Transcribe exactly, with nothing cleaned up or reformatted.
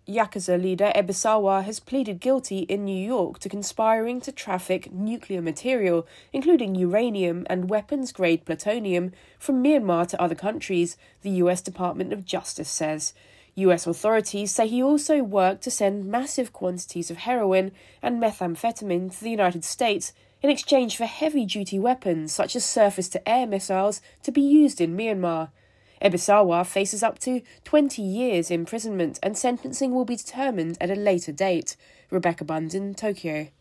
Yakuza leader Ebisawa has pleaded guilty in New York to conspiring to traffic nuclear material, including uranium and weapons-grade plutonium, from Myanmar to other countries, the U S Department of Justice says. U S authorities say he also worked to send massive quantities of heroin and methamphetamine to the United States in exchange for heavy-duty weapons such as surface-to-air missiles to be used in Myanmar. Ebisawa faces up to twenty years imprisonment and sentencing will be determined at a later date. Rebecca Bunden, Tokyo.